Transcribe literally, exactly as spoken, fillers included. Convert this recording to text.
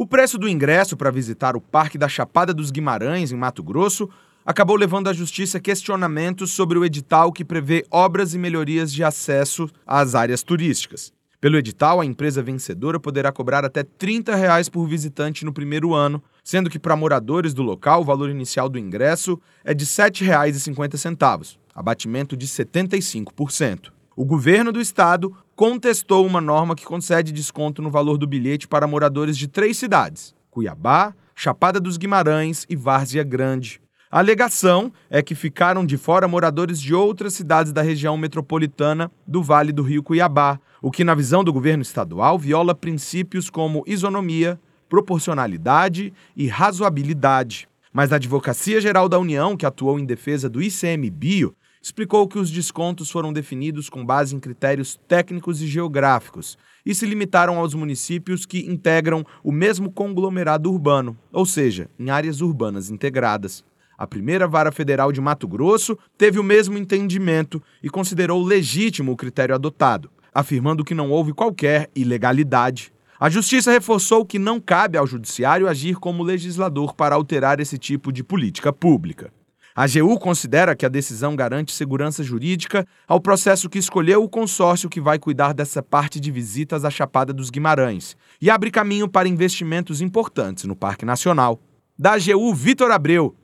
preço do ingresso para visitar o Parque da Chapada dos Guimarães, em Mato Grosso, acabou levando à Justiça questionamentos sobre o edital que prevê obras e melhorias de acesso às áreas turísticas. Pelo edital, a empresa vencedora poderá cobrar até trinta reais por visitante no primeiro ano, sendo que para moradores do local o valor inicial do ingresso é de sete reais e cinquenta centavos, abatimento de setenta e cinco por cento. O governo do estado contestou uma norma que concede desconto no valor do bilhete para moradores de três cidades: Cuiabá, Chapada dos Guimarães e Várzea Grande. A alegação é que ficaram de fora moradores de outras cidades da região metropolitana do Vale do Rio Cuiabá, o que, na visão do governo estadual, viola princípios como isonomia, proporcionalidade e razoabilidade. Mas a Advocacia Geral da União, que atuou em defesa do I C M B I O, explicou que os descontos foram definidos com base em critérios técnicos e geográficos e se limitaram aos municípios que integram o mesmo conglomerado urbano, ou seja, em áreas urbanas integradas. A primeira Vara Federal de Mato Grosso teve o mesmo entendimento e considerou legítimo o critério adotado, afirmando que não houve qualquer ilegalidade. A Justiça reforçou que não cabe ao Judiciário agir como legislador para alterar esse tipo de política pública. A AGU considera que a decisão garante segurança jurídica ao processo que escolheu o consórcio que vai cuidar dessa parte de visitas à Chapada dos Guimarães e abre caminho para investimentos importantes no Parque Nacional. Da AGU, Vitor Abreu.